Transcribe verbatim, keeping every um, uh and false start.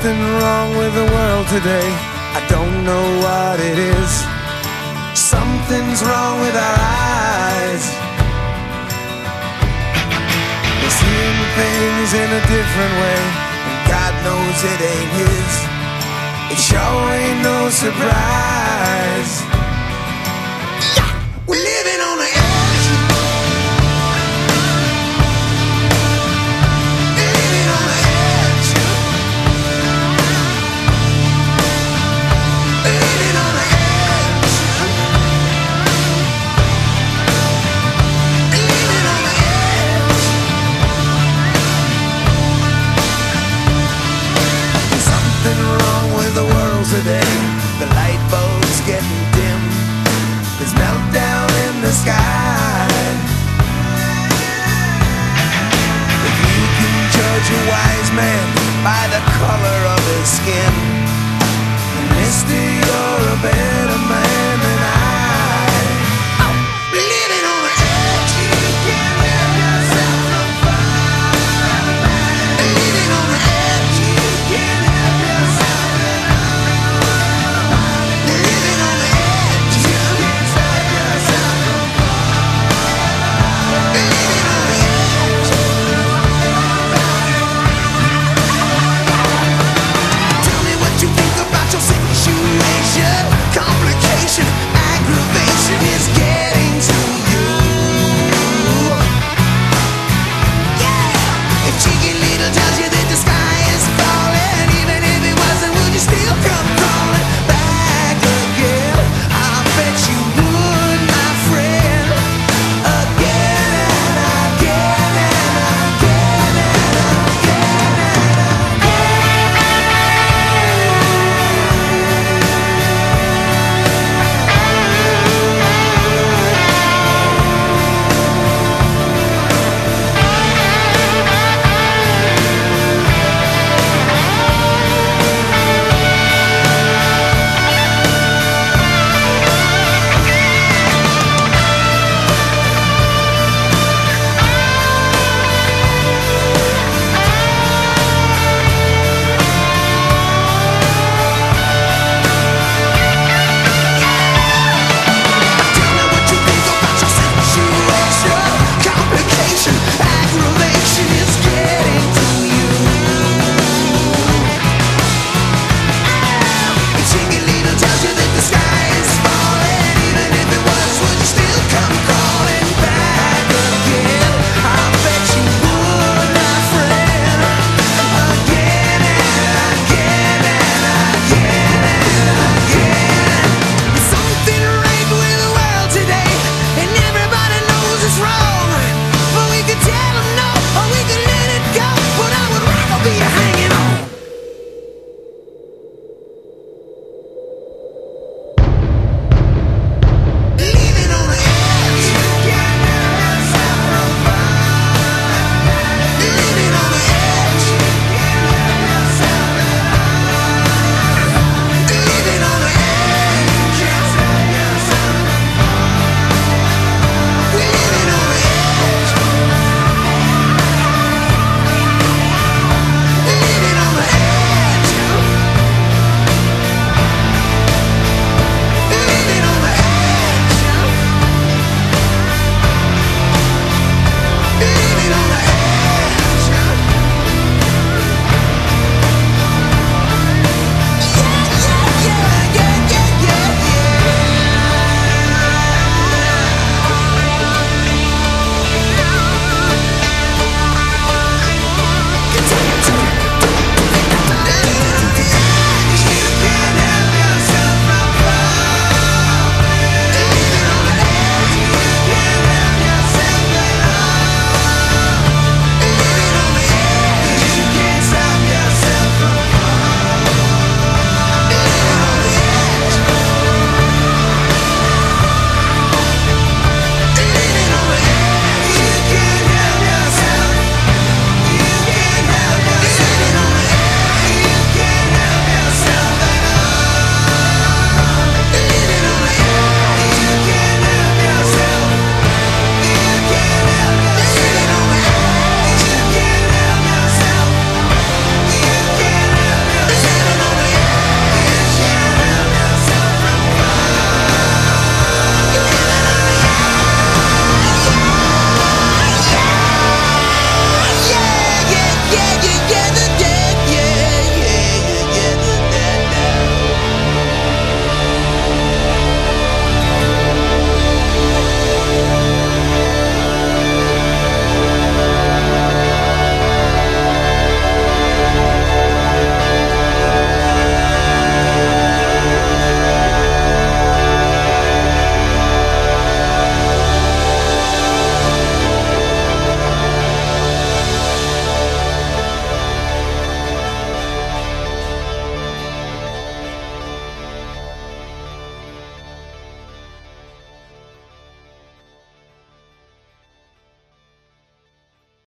something wrong with the world today. I don't know what it is. Something's wrong with our eyes. We're seeing things in a different way, and God knows it ain't His. It sure ain't no surprise. Yeah! We're living on the edge. Living on the edge. Living on the edge. Living on the edge. There's something wrong with the world today. The light bulb's getting dim. There's meltdown in the sky. If you can judge a wise man by the color of his skin,